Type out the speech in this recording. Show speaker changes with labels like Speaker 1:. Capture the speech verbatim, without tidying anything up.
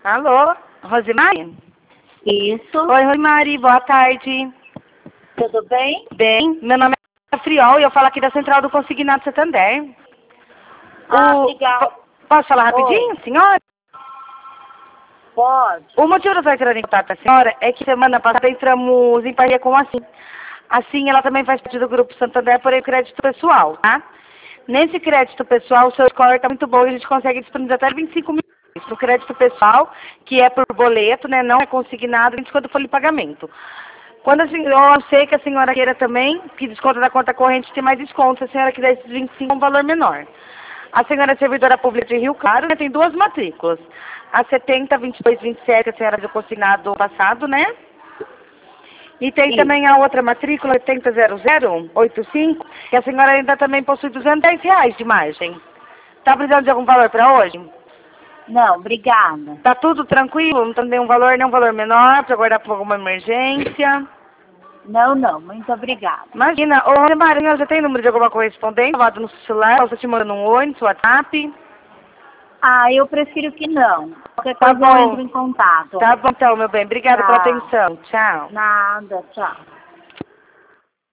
Speaker 1: Alô, Rosemary?
Speaker 2: Isso.
Speaker 1: Oi, Rosemary, boa tarde.
Speaker 2: Tudo bem?
Speaker 1: Bem, meu nome é Friol e eu falo aqui da Central do Consignado Santander.
Speaker 2: Ah,
Speaker 1: O...
Speaker 2: obrigada.
Speaker 1: po- Posso falar rapidinho,
Speaker 2: Oi.
Speaker 1: senhora?
Speaker 2: Pode.
Speaker 1: O motivo de eu estar entrando em contato com a senhora é que semana passada entramos em parceria com a Assim. Assim, ela também faz parte do Grupo Santander, porém crédito pessoal, tá? Nesse crédito pessoal, o seu score está muito bom e a gente consegue disponibilizar até vinte e cinco mil reais no crédito pessoal, que é por boleto, né? Não é consignado, nem desconto folha de pagamento. Quando a senhora, eu sei que a senhora queira também, que desconto da conta corrente tem mais desconto, se a senhora quiser esses vinte e cinco, é um valor menor. A senhora é servidora pública de Rio Claro, né? Tem duas matrículas. A setenta, vinte e dois, vinte e sete, a senhora deu consignado passado, né? E tem
Speaker 2: Isso.
Speaker 1: também a outra matrícula, setenta, zero zero, oitenta e cinco, que a senhora ainda também possui duzentos e dez reais de margem. Tá precisando de algum valor para hoje?
Speaker 2: Não, obrigada.
Speaker 1: Tá tudo tranquilo? Não tem nenhum valor, nenhum valor menor para guardar para alguma emergência?
Speaker 2: Não, não, muito obrigada.
Speaker 1: Imagina, ô Marinho, já tem número de alguma correspondente salvado no seu celular? Ou você te manda um oi no seu WhatsApp?
Speaker 2: Ah, eu prefiro que não. Qualquer
Speaker 1: Tá
Speaker 2: coisa eu
Speaker 1: bom.
Speaker 2: entro em contato.
Speaker 1: Tá bom então, meu bem. Obrigada pela
Speaker 2: Tchau.
Speaker 1: atenção. Tchau.
Speaker 2: Nada, tchau.